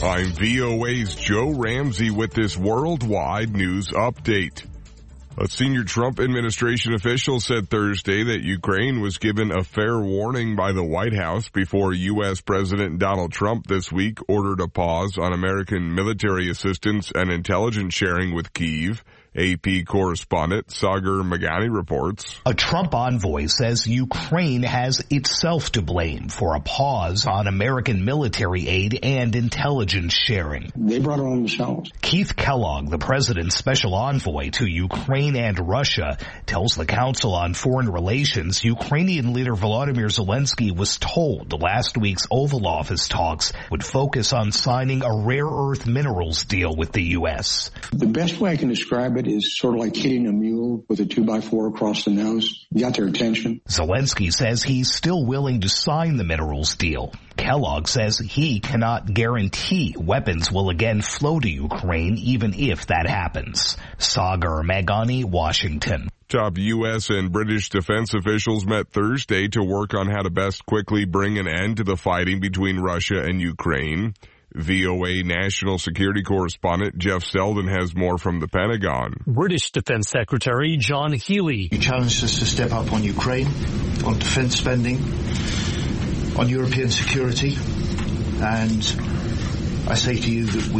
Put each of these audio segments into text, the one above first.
I'm VOA's Joe Ramsey with this worldwide news update. A senior Trump administration official said Thursday that Ukraine was given a fair warning by the White House before U.S. President Donald Trump this week ordered a pause on American military assistance and intelligence sharing with Kyiv. AP correspondent Sagar Meghani reports. A Trump envoy says Ukraine has itself to blame for a pause on American military aid and intelligence sharing. They brought it on themselves. Keith Kellogg, the president's special envoy to Ukraine and Russia, tells the Council on Foreign Relations Ukrainian leader Volodymyr Zelensky was told last week's Oval Office talks would focus on signing a rare earth minerals deal with the U.S. The best way I can describe it is sort of like hitting a mule with a 2x4 across the nose. You got their attention. Zelensky says he's still willing to sign the minerals deal. Kellogg says he cannot guarantee weapons will again flow to Ukraine even if that happens. Sagar Meghani, Washington. Top U.S. and British defense officials met Thursday to work on how to best quickly bring an end to the fighting between Russia and Ukraine. VOA national security correspondent Jeff Selden has more from the Pentagon. British Defense Secretary John Healey. You challenged us to step up on Ukraine, on defense spending, on European security, and I say to you that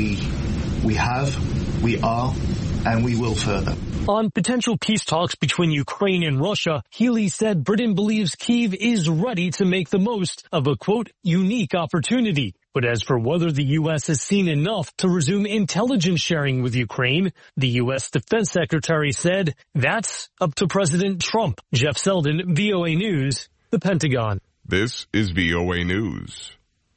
we have, we are, and we will further. On potential peace talks between Ukraine and Russia, Healey said Britain believes Kyiv is ready to make the most of a, quote, unique opportunity. But as for whether the U.S. has seen enough to resume intelligence sharing with Ukraine, the U.S. Defense Secretary said that's up to President Trump. Jeff Selden, VOA News, the Pentagon. This is VOA News.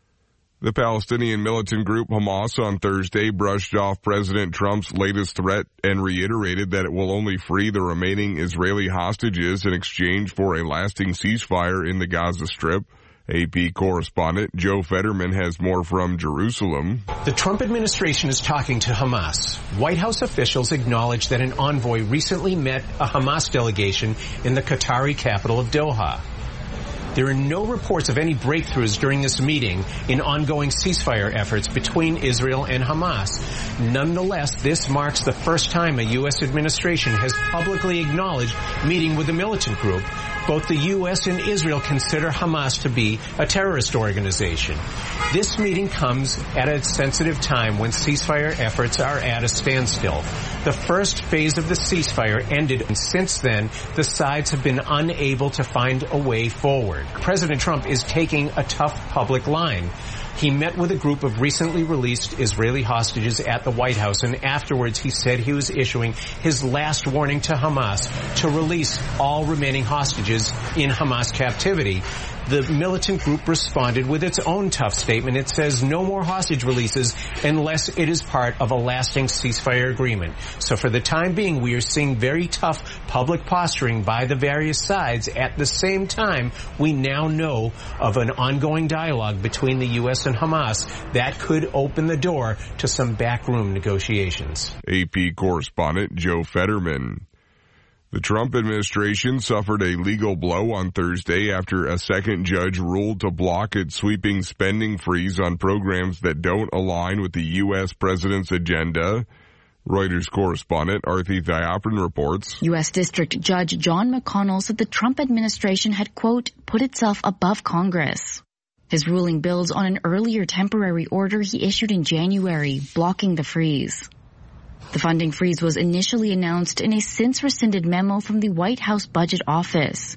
The Palestinian militant group Hamas on Thursday brushed off President Trump's latest threat and reiterated that it will only free the remaining Israeli hostages in exchange for a lasting ceasefire in the Gaza Strip. AP correspondent Joe Fetterman has more from Jerusalem. The Trump administration is talking to Hamas. White House officials acknowledged that an envoy recently met a Hamas delegation in the Qatari capital of Doha. There are no reports of any breakthroughs during this meeting in ongoing ceasefire efforts between Israel and Hamas. Nonetheless, this marks the first time a U.S. administration has publicly acknowledged meeting with the militant group. Both the U.S. and Israel consider Hamas to be a terrorist organization. This meeting comes at a sensitive time when ceasefire efforts are at a standstill. The first phase of the ceasefire ended, and since then, the sides have been unable to find a way forward. President Trump is taking a tough public line. He met with a group of recently released Israeli hostages at the White House, and afterwards he said he was issuing his last warning to Hamas to release all remaining hostages in Hamas captivity. The militant group responded with its own tough statement. It says no more hostage releases unless it is part of a lasting ceasefire agreement. So for the time being, we are seeing very tough public posturing by the various sides. At the same time, we now know of an ongoing dialogue between the U.S. and Hamas that could open the door to some backroom negotiations. AP correspondent Joe Fetterman. The Trump administration suffered a legal blow on Thursday after a second judge ruled to block its sweeping spending freeze on programs that don't align with the U.S. president's agenda. Reuters correspondent Arthi Thayapran reports. U.S. District Judge John McConnell said the Trump administration had, quote, put itself above Congress. His ruling builds on an earlier temporary order he issued in January, blocking the freeze. The funding freeze was initially announced in a since-rescinded memo from the White House Budget Office.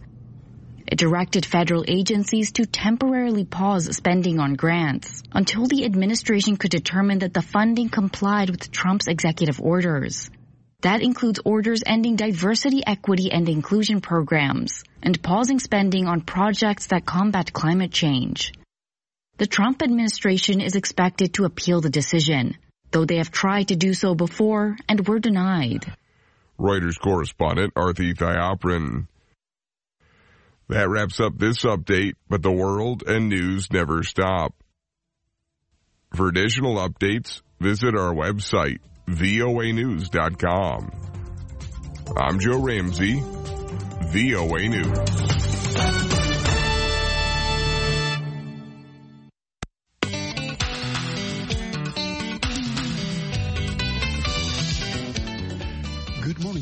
It directed federal agencies to temporarily pause spending on grants until the administration could determine that the funding complied with Trump's executive orders. That includes orders ending diversity, equity, and inclusion programs and pausing spending on projects that combat climate change. The Trump administration is expected to appeal the decision, though they have tried to do so before and were denied. Reuters correspondent Arthi Thayapran. That wraps up this update, but the world and news never stop. For additional updates, visit our website, voanews.com. I'm Joe Ramsey, VOA News.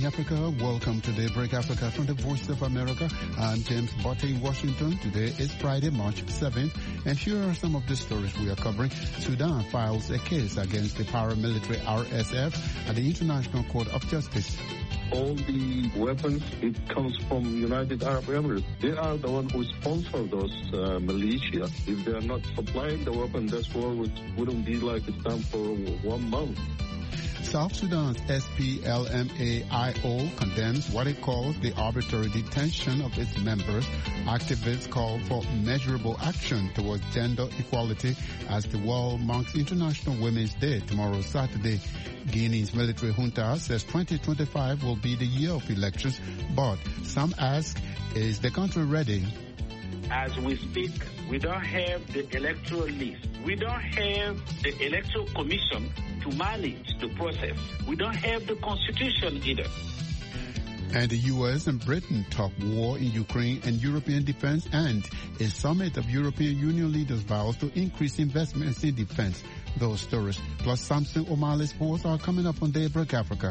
Africa. Welcome to Daybreak Africa from the Voice of America. I'm James Botte in Washington. Today is Friday, March 7th, and here are some of the stories we are covering. Sudan files a case against the paramilitary RSF at the International Court of Justice. All the weapons, it comes from United Arab Emirates. They are the one who sponsor those militia. If they are not supplying the weapon, this war wouldn't be like it's done for 1 month. South Sudan's SPLMAIO condemns what it calls the arbitrary detention of its members. Activists call for measurable action towards gender equality as the world marks International Women's Day tomorrow, Saturday. Guinea's military junta says 2025 will be the year of elections, but some ask, is the country ready? As we speak, we don't have the electoral list. We don't have the electoral commission to manage the process. We don't have the constitution either. And the U.S. and Britain talk war in Ukraine and European defense, and a summit of European Union leaders vows to increase investments in defense. Those stories, plus Samson O'Malley Sports, are coming up on Daybreak Africa.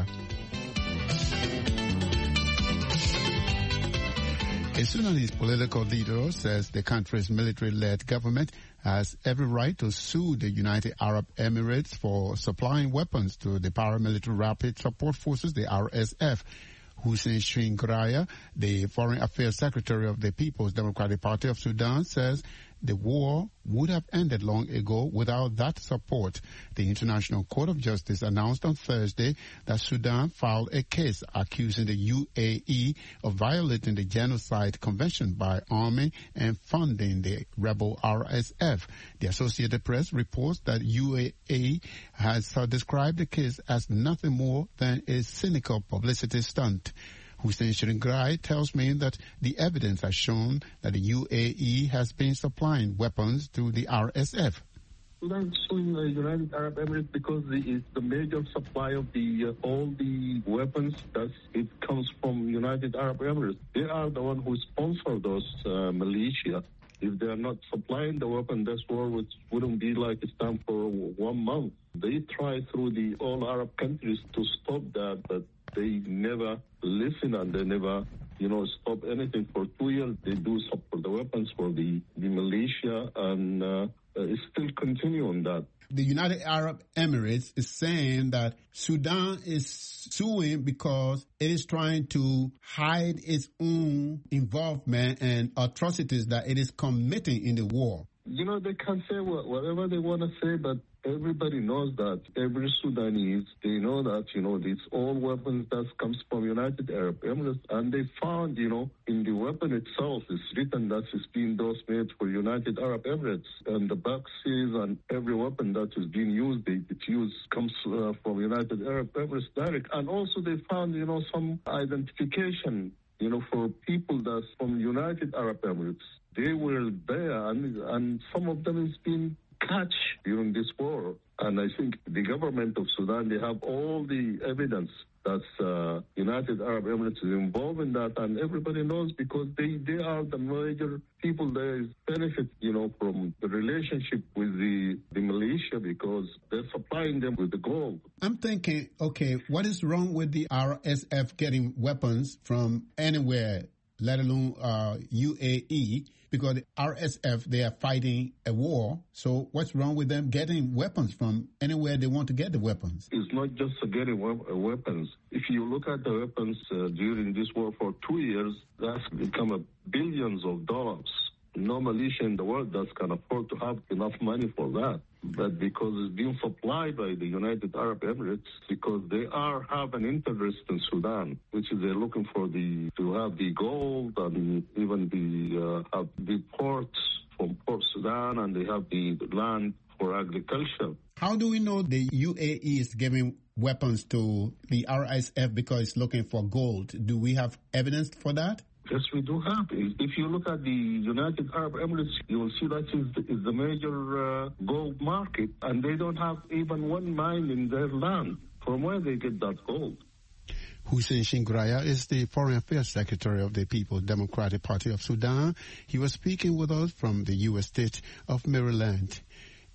A Sudanese political leader says the country's military-led government has every right to sue the United Arab Emirates for supplying weapons to the paramilitary Rapid Support Forces, the RSF. Hussein Shingraya, the Foreign Affairs Secretary of the People's Democratic Party of Sudan, says the war would have ended long ago without that support. The International Court of Justice announced on Thursday that Sudan filed a case accusing the UAE of violating the Genocide Convention by arming and funding the rebel RSF. The Associated Press reports that UAE has described the case as nothing more than a cynical publicity stunt. Hussein Shiringrai tells me that the evidence has shown that the UAE has been supplying weapons to the RSF. Sudan is suing the United Arab Emirates because it's the major supply of all the weapons. It comes from United Arab Emirates. They are the one who sponsor those militia. If they are not supplying the weapon, this war wouldn't be like it's done for 1 month. They try through all Arab countries to stop that, but they never listen and they never, stop anything. For 2 years, they do support the weapons for the militia, and it's still continuing that. The United Arab Emirates is saying that Sudan is suing because it is trying to hide its own involvement and atrocities that it is committing in the war. They can say whatever they want to say, but everybody knows that. Every Sudanese, they know that, it's all weapons that comes from United Arab Emirates. And they found, in the weapon itself, it's written that it's been those made for United Arab Emirates. And the boxes and every weapon that is being used, comes from United Arab Emirates direct. And also they found, some identification, for people that's from United Arab Emirates. They were there, and some of them has been catch during this war. And I think the government of Sudan, they have all the evidence that United Arab Emirates is involved in that, and everybody knows because they are the major people that benefit, from the relationship with the militia because they're supplying them with the gold. I'm thinking, okay, what is wrong with the RSF getting weapons from anywhere, let alone UAE? Because the RSF, they are fighting a war. So what's wrong with them getting weapons from anywhere they want to get the weapons? It's not just getting weapons. If you look at the weapons during this war for 2 years, that's become billions of dollars. No militia in the world that can afford to have enough money for that. But because it's being supplied by the United Arab Emirates, because they have an interest in Sudan, which is they're looking for to have the gold and even the ports from Port Sudan, and they have the land for agriculture. How do we know the UAE is giving weapons to the RSF because it's looking for gold? Do we have evidence for that? Yes, we do have. If you look at the United Arab Emirates, you will see that is the major gold market, and they don't have even one mine in their land. From where they get that gold? Hussein Shingraya is the Foreign Affairs Secretary of the People's Democratic Party of Sudan. He was speaking with us from the U.S. state of Maryland.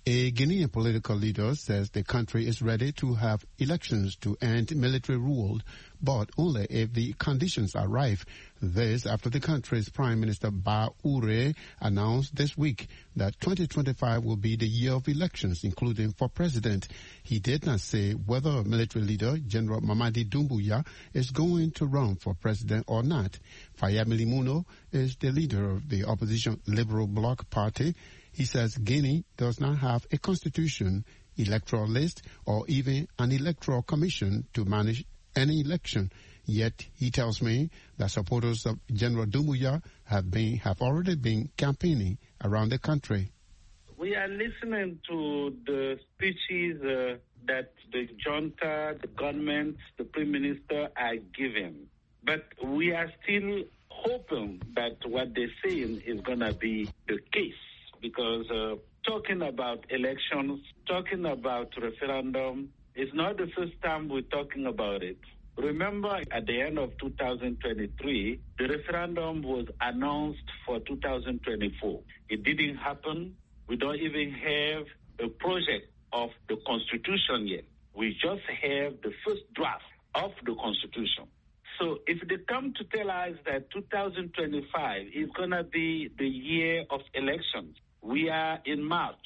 A Guinean political leader says the country is ready to have elections to end military rule, but only if the conditions are ripe. This after the country's Prime Minister Ba Ure announced this week that 2025 will be the year of elections, including for president. He did not say whether military leader General Mamadi Doumbouya is going to run for president or not. Fayemi Limuno is the leader of the opposition Liberal Bloc Party. He says Guinea does not have a constitution, electoral list, or even an electoral commission to manage any election. Yet he tells me that supporters of General Doumbouya have already been campaigning around the country. We are listening to the speeches that the junta, the government, the Prime Minister are giving. But we are still hoping that what they're saying is going to be the case. Because talking about elections, talking about referendum, is not the first time we're talking about it. Remember, at the end of 2023, the referendum was announced for 2024. It didn't happen. We don't even have a project of the Constitution yet. We just have the first draft of the Constitution. So if they come to tell us that 2025 is going to be the year of elections, we are in March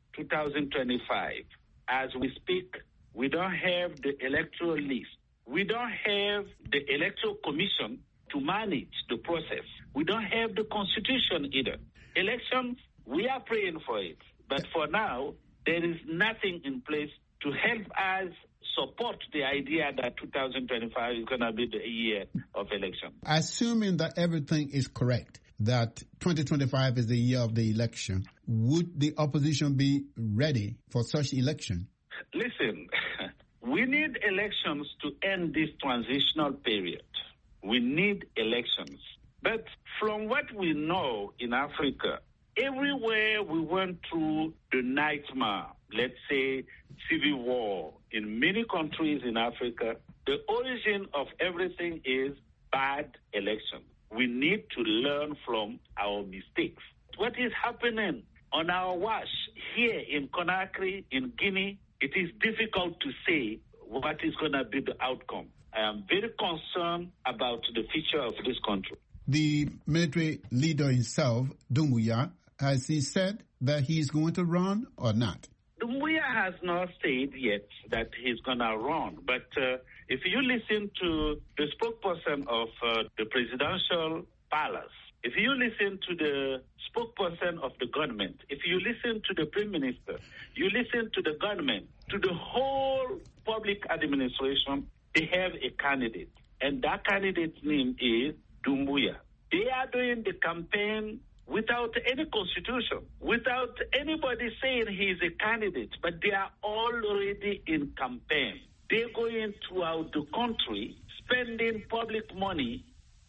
2025. As we speak, we don't have the electoral list. We don't have the electoral commission to manage the process. We don't have the constitution either. Elections, we are praying for it. But for now, there is nothing in place to help us support the idea that 2025 is going to be the year of election. Assuming that everything is correct, that 2025 is the year of the election, would the opposition be ready for such election? Listen, we need elections to end this transitional period. We need elections. But from what we know in Africa, everywhere we went through the nightmare, let's say civil war, in many countries in Africa, the origin of everything is bad elections. We need to learn from our mistakes. What is happening on our watch here in Conakry, in Guinea, it is difficult to say what is going to be the outcome. I am very concerned about the future of this country. The military leader himself, Doumbouya, has he said that he is going to run or not? Doumbouya has not said yet that he's going to run, but if you listen to the spokesperson of the presidential palace, if you listen to the spokesperson of the government, if you listen to the Prime Minister, you listen to the government, to the whole public administration, they have a candidate. And that candidate's name is Doumbouya. They are doing the campaign without any constitution, without anybody saying he is a candidate, but they are already in campaign. They're going throughout the country, spending public money.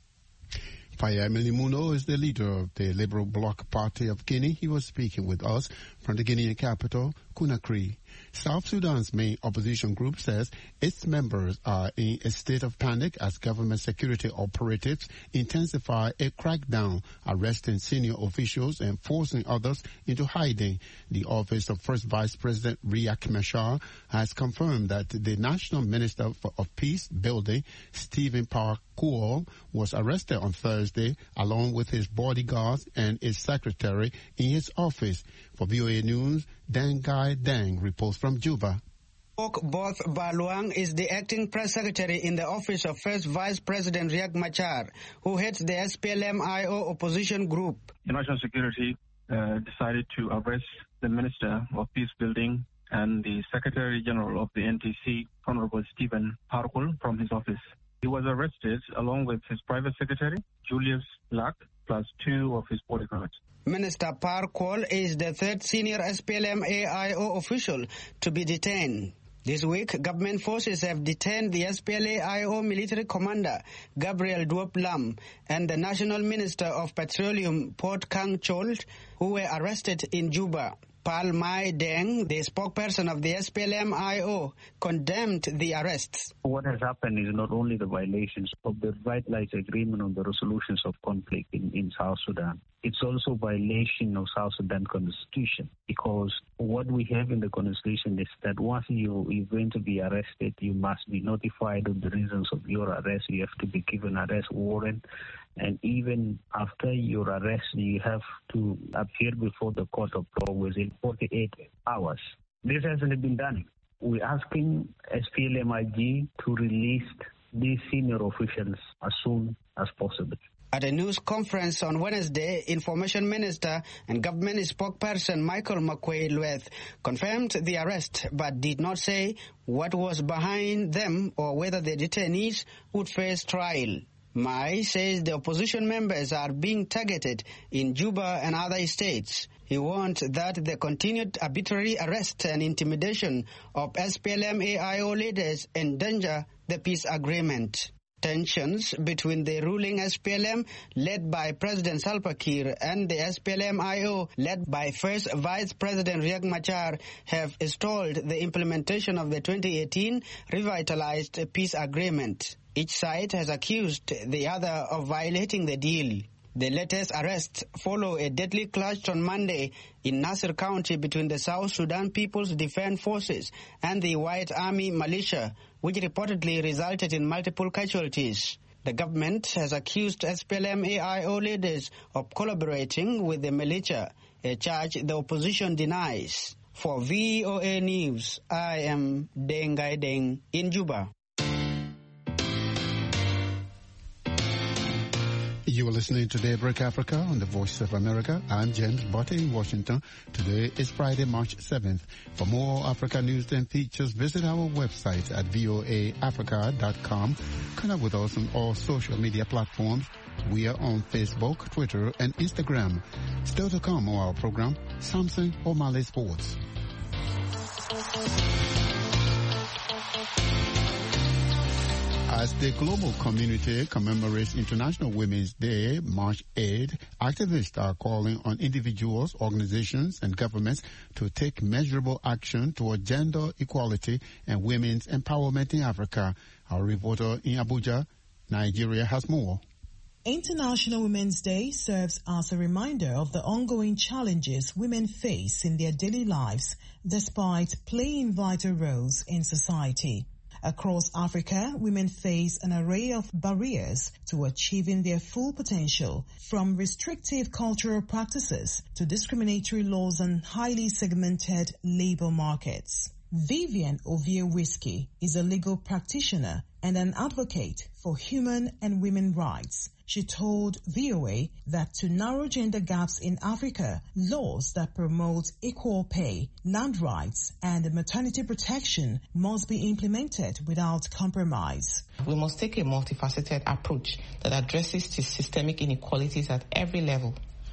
Fayemi Limuno is the leader of the Liberal Bloc Party of Guinea. He was speaking with us from the Guinean capital, Conakry. South Sudan's main opposition group says its members are in a state of panic as government security operatives intensify a crackdown, arresting senior officials and forcing others into hiding. The office of First Vice President Riek Machar has confirmed that the National Minister of Peace Building, Stephen Parkour, was arrested on Thursday along with his bodyguards and his secretary in his office. For VOA News, Dangai Dang reports from Juba. Both Baluang is the acting press secretary in the office of First Vice President Riek Machar, who heads the SPLM-IO opposition group. The National Security decided to arrest the Minister of Peace Building and the Secretary General of the NTC, Honorable Stephen Parkour, from his office. He was arrested along with his private secretary, Julius Lack, plus 2 of his bodyguards. Minister Parkour is the third senior SPLM-AIO official to be detained. This week, government forces have detained the SPLA-IO military commander, Gabriel Duop Lam, and the National Minister of Petroleum, Port Kang Chol, who were arrested in Juba. Pal Mai Deng, the spokesperson of the SPLM-IO, condemned the arrests. What has happened is not only the violations of the Revitalized Agreement on the resolutions of conflict in South Sudan, it's also a violation of South Sudan Constitution, because what we have in the Constitution is that once you're going to be arrested, you must be notified of the reasons of your arrest. You have to be given an arrest warrant. And even after your arrest, you have to appear before the court of law within 48 hours. This hasn't been done. We're asking SPLM-IG to release these senior officials as soon as possible. At a news conference on Wednesday, Information Minister and Government Spokesperson Michael Makuei-Lueth confirmed the arrest but did not say what was behind them or whether the detainees would face trial. Mai says the opposition members are being targeted in Juba and other states. He warned that the continued arbitrary arrest and intimidation of SPLM-AIO leaders endanger the peace agreement. Tensions between the ruling SPLM, led by President Salva Kiir, and the SPLM-IO, led by First Vice President Riek Machar, have stalled the implementation of the 2018 revitalized peace agreement. Each side has accused the other of violating the deal. The latest arrests follow a deadly clash on Monday in Nasir County between the South Sudan People's Defense Forces and the White Army militia, which reportedly resulted in multiple casualties. The government has accused SPLM-AIO leaders of collaborating with the militia, a charge the opposition denies. For VOA News, I am Dengai Deng in Juba. You are listening to Daybreak Africa on the Voice of America. I'm James Botte in Washington. Today is Friday, March 7th. For more Africa news and features, visit our website at voaafrica.com. Connect with us on all social media platforms. We are on Facebook, Twitter, and Instagram. Still to come on our program, Samson O'Malley Sports. As the global community commemorates International Women's Day, March 8, activists are calling on individuals, organizations, and governments to take measurable action toward gender equality and women's empowerment in Africa. Our reporter in Abuja, Nigeria, has more. International Women's Day serves as a reminder of the ongoing challenges women face in their daily lives, despite playing vital roles in society. Across Africa, women face an array of barriers to achieving their full potential, from restrictive cultural practices to discriminatory laws and highly segmented labor markets. Vivian Ovie-Whiskey is a legal practitioner and an advocate for human and women rights. She told VOA that to narrow gender gaps in Africa, laws that promote equal pay, land rights, and maternity protection must be implemented without compromise. We must take a multifaceted approach that addresses the systemic inequalities at every level.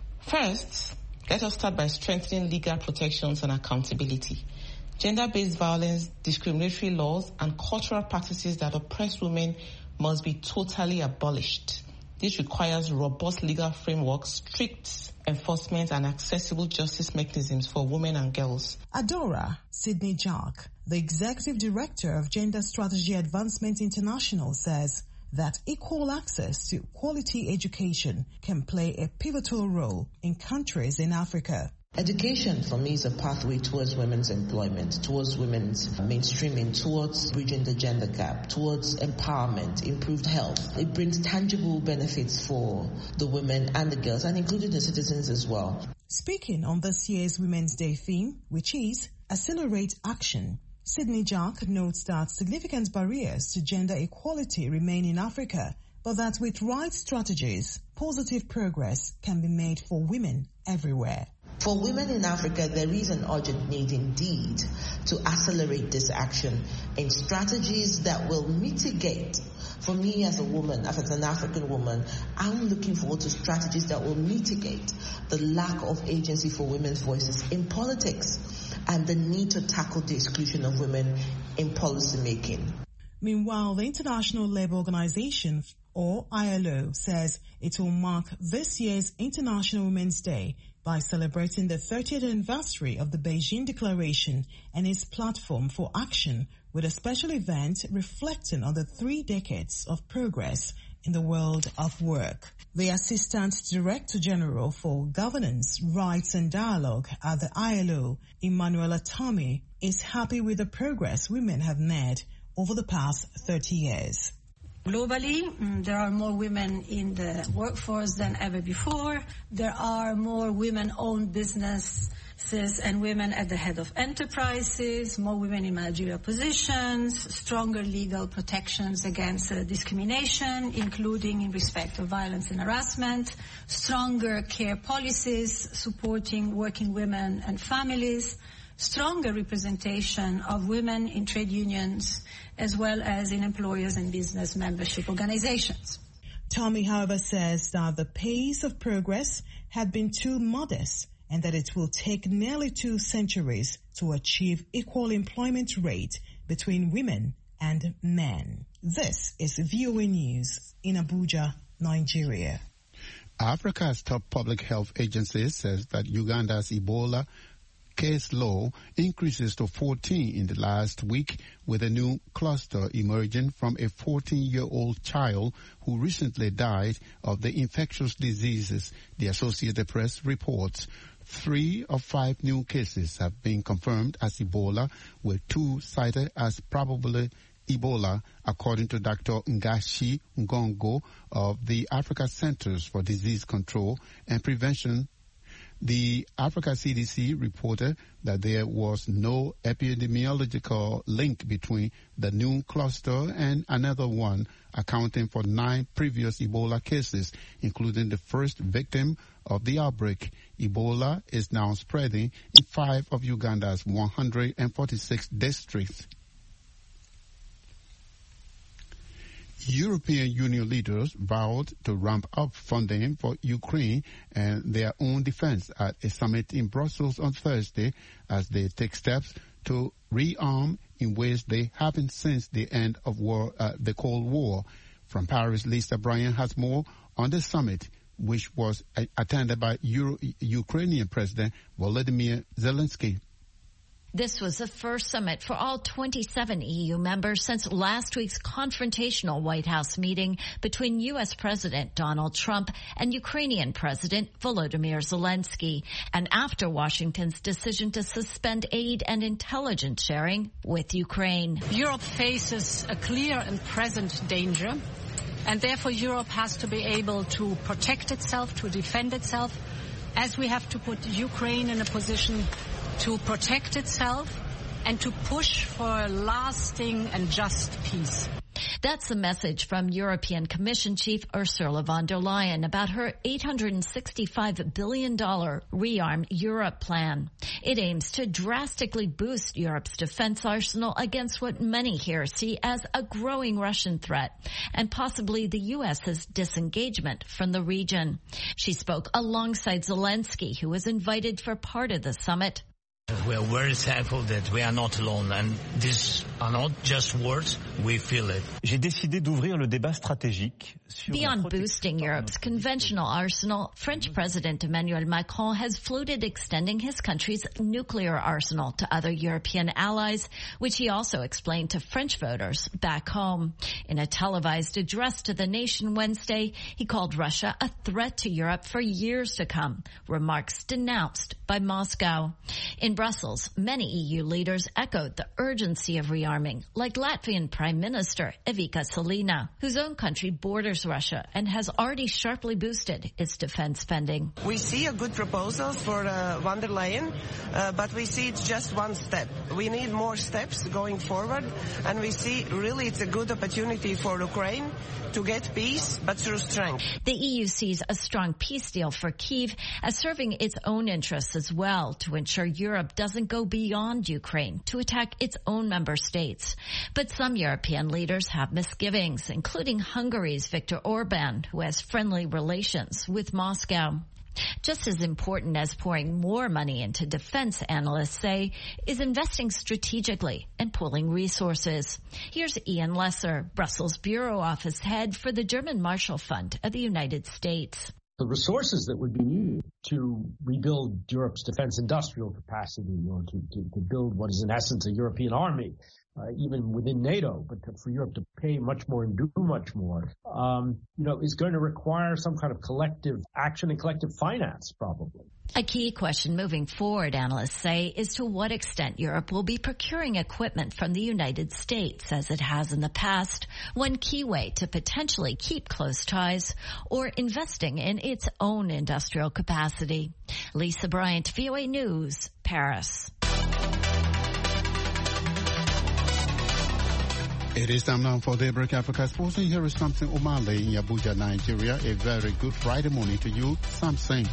First, let us start by strengthening legal protections and accountability. Gender-based violence, discriminatory laws, and cultural practices that oppress women must be totally abolished. This requires robust legal frameworks, strict enforcement, and accessible justice mechanisms for women and girls. Adora Sydney Jack, the Executive Director of Gender Strategy Advancement International, says that equal access to quality education can play a pivotal role in countries in Africa. Education for me is a pathway towards women's employment, towards women's mainstreaming, towards bridging the gender gap, towards empowerment, improved health. It brings tangible benefits for the women and the girls, and including the citizens as well. Speaking on this year's Women's Day theme, which is Accelerate Action, Sydney Jack notes that significant barriers to gender equality remain in Africa, but that with right strategies, positive progress can be made for women everywhere. For women in Africa, there is an urgent need indeed to accelerate this action in strategies that will mitigate. For me as a woman, as an African woman, I'm looking forward to strategies that will mitigate the lack of agency for women's voices in politics and the need to tackle the exclusion of women in policy making. Meanwhile, the International Labour Organization, or ILO, says it will mark this year's International Women's Day by celebrating the 30th anniversary of the Beijing Declaration and its platform for action with a special event reflecting on the 3 decades of progress in the world of work. The Assistant Director General for Governance, Rights and Dialogue at the ILO, Emanuela Tommy, is happy with the progress women have made over the past 30 years. Globally, there are more women in the workforce than ever before. There are more women-owned businesses and women at the head of enterprises, more women in managerial positions, stronger legal protections against discrimination, including in respect of violence and harassment, stronger care policies supporting working women and families, stronger representation of women in trade unions, as well as in employers and business membership organizations. Tommy, however, says that the pace of progress had been too modest and that it will take nearly 2 centuries to achieve equal employment rate between women and men. This is VOA News in Abuja, Nigeria. Africa's top public health agency says that Uganda's Ebola case low increases to 14 in the last week, with a new cluster emerging from a 14-year-old child who recently died of the infectious diseases, the Associated Press reports. 3 of 5 new cases have been confirmed as Ebola, with 2 cited as probably Ebola, according to Dr. Ngashi Ngongo of the Africa Centers for Disease Control and Prevention. The Africa CDC reported that there was no epidemiological link between the new cluster and another one, accounting for 9 previous Ebola cases, including the first victim of the outbreak. Ebola is now spreading in 5 of Uganda's 146 districts. European Union leaders vowed to ramp up funding for Ukraine and their own defense at a summit in Brussels on Thursday as they take steps to rearm in ways they haven't since the end of the Cold War. From Paris, Lisa Bryan has more on the summit, which was attended by Ukrainian President Volodymyr Zelensky. This was the first summit for all 27 EU members since last week's confrontational White House meeting between U.S. President Donald Trump and Ukrainian President Volodymyr Zelensky, and after Washington's decision to suspend aid and intelligence sharing with Ukraine. Europe faces a clear and present danger, and therefore Europe has to be able to protect itself, to defend itself, as we have to put Ukraine in a position to protect itself and to push for a lasting and just peace. That's the message from European Commission Chief Ursula von der Leyen about her $865 billion Rearm Europe plan. It aims to drastically boost Europe's defense arsenal against what many here see as a growing Russian threat and possibly the U.S.'s disengagement from the region. She spoke alongside Zelensky, who was invited for part of the summit. We are very thankful that we are not alone, and these are not just words, we feel it. J'ai décidé d'ouvrir le débat stratégique. Beyond boosting Europe's conventional arsenal, French President Emmanuel Macron has floated extending his country's nuclear arsenal to other European allies, which he also explained to French voters back home. In a televised address to the nation Wednesday, he called Russia a threat to Europe for years to come, remarks denounced by Moscow. In Brussels, many EU leaders echoed the urgency of rearming, like Latvian Prime Minister Evika Salina, whose own country borders Russia and has already sharply boosted its defense spending. We see a good proposal for von der Leyen, but we see it's just one step. We need more steps going forward, and we see really it's a good opportunity for Ukraine to get peace, but through strength. The EU sees a strong peace deal for Kyiv as serving its own interests as well, to ensure Europe doesn't go beyond Ukraine to attack its own member states. But some European leaders have misgivings, including Hungary's Viktor Orban, who has friendly relations with Moscow. Just as important as pouring more money into defense, analysts say, is investing strategically and pooling resources. Here's Ian Lesser, Brussels Bureau Office Head for the German Marshall Fund of the United States. The resources that would be needed to rebuild Europe's defense industrial capacity, or to build what is in essence a European army, even within NATO, but for Europe to pay much more and do much more, is going to require some kind of collective action and collective finance, probably. A key question moving forward, analysts say, is to what extent Europe will be procuring equipment from the United States, as it has in the past, one key way to potentially keep close ties, or investing in its own industrial capacity. Lisa Bryant, VOA News, Paris. It is time now for Daybreak Africa Sports, and here is Samson Omale in Abuja, Nigeria. A very good Friday morning to you, Samson.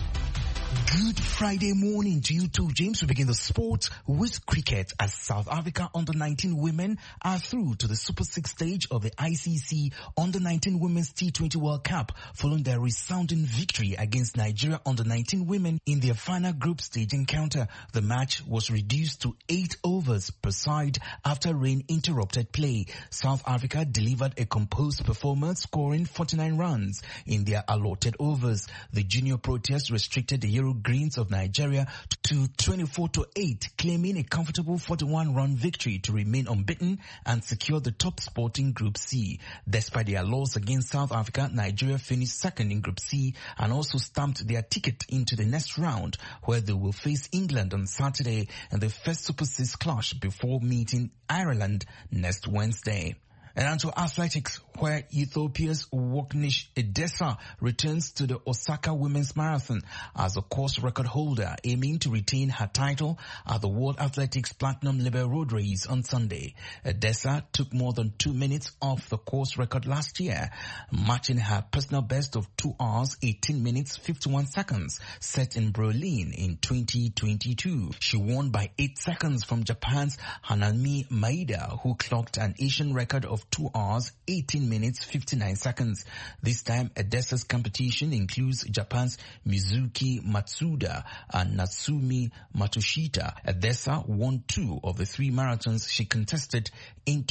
Good Friday morning to you too, James. We begin the sports with cricket as South Africa under-19 women are through to the Super 6 stage of the ICC under-19 Women's T20 World Cup following their resounding victory against Nigeria under-19 women in their final group stage encounter. The match was reduced to 8 overs per side after rain interrupted play. South Africa delivered a composed performance, scoring 49 runs in their allotted overs. The junior Proteas restricted the Greens of Nigeria to 24-8, claiming a comfortable 41-run victory to remain unbeaten and secure the top spot in Group C. Despite their loss against South Africa, Nigeria finished second in Group C and also stamped their ticket into the next round, where they will face England on Saturday in the first Super 6 clash before meeting Ireland next Wednesday. And on to athletics, where Ethiopia's Worknish Edessa returns to the Osaka Women's Marathon as a course record holder, aiming to retain her title at the World Athletics Platinum Label Road Race on Sunday. Edessa took more than 2 minutes off the course record last year, matching her personal best of 2 hours, 18 minutes, 51 seconds set in Berlin in 2022. She won by 8 seconds from Japan's Hanami Maeda, who clocked an Asian record of 2 hours, 18 minutes, 59 seconds. This time, Edessa's competition includes Japan's Mizuki Matsuda and Natsumi Matsushita. Edessa won 2 of the 3 marathons she contested in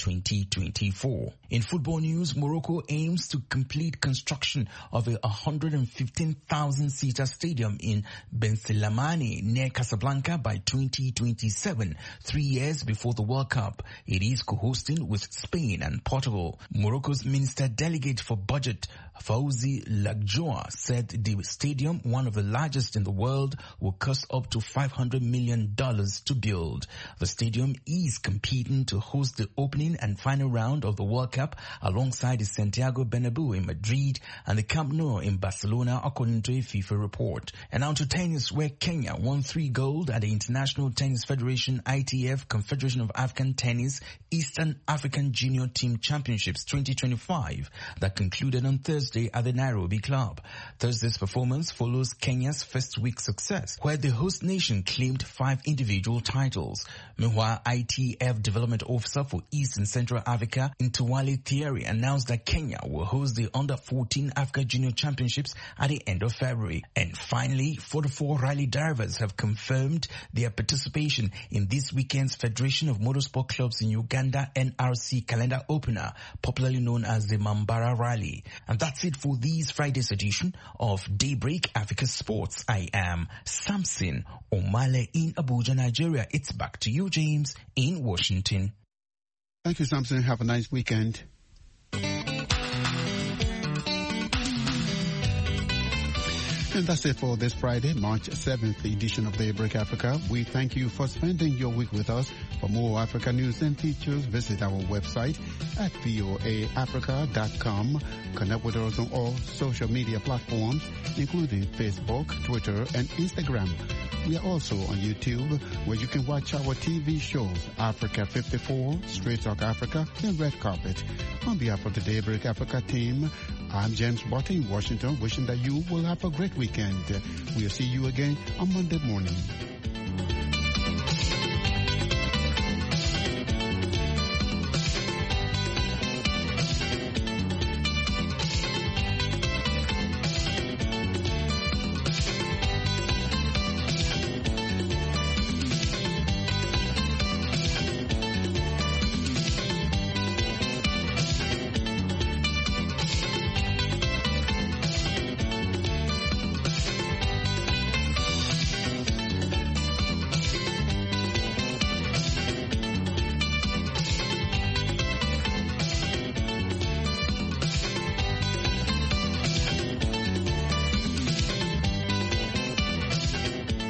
2024. In football news, Morocco aims to complete construction of a 115,000-seater stadium in Ben Selamani near Casablanca by 2027, 3 years before the World Cup. It is co-hosting with Spain and Portugal. Morocco's Minister Delegate for Budget, Fawzi Lagjoa, said the stadium, one of the largest in the world, will cost up to $500 million to build. The stadium is competing to host the opening and final round of the World Cup alongside the Santiago Bernabeu in Madrid and the Camp Nou in Barcelona, according to a FIFA report. And now to tennis, where Kenya won 3 gold at the International Tennis Federation ITF Confederation of African Tennis Eastern African Junior Team Championships 2025 that concluded on Thursday at the Nairobi Club. Thursday's performance follows Kenya's first week success, where the host nation claimed 5 individual titles. Meanwhile, ITF Development Officer for East and Central Africa, Ntwali Thierry, announced that Kenya will host the Under-14 Africa Junior Championships at the end of February. And finally, 44 rally drivers have confirmed their participation in this weekend's Federation of Motorsport Clubs in Uganda NRC calendar opener, popularly known as the Mambara Rally. And that's it for this Friday's edition of Daybreak Africa Sports. I am Samson Omale in Abuja, Nigeria. It's back to you, James, in Washington. Thank you, Samson. Have a nice weekend. And that's it for this Friday, March 7th edition of Daybreak Africa. We thank you for spending your week with us. For more Africa news and features, visit our website at voaafrica.com. Connect with us on all social media platforms, including Facebook, Twitter, and Instagram. We are also on YouTube, where you can watch our TV shows, Africa 54, Straight Talk Africa, and Red Carpet. On behalf of the Daybreak Africa team, I'm James Botte in Washington, wishing that you will have a great weekend. We'll see you again on Monday morning.